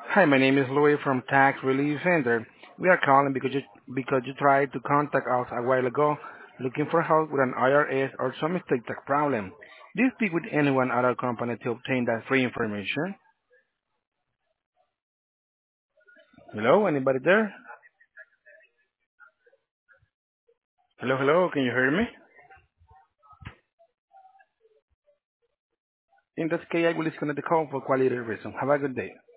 Hi, my name is Louis from Tax Relief Center. We are calling because you tried to contact us a while ago looking for help with an IRS or some estate tax problem. Do you speak with anyone at our company to obtain that free information? Hello, anybody there? Hello, hello, can you hear me? In that case, I will disconnect the call for quality reason. Have a good day.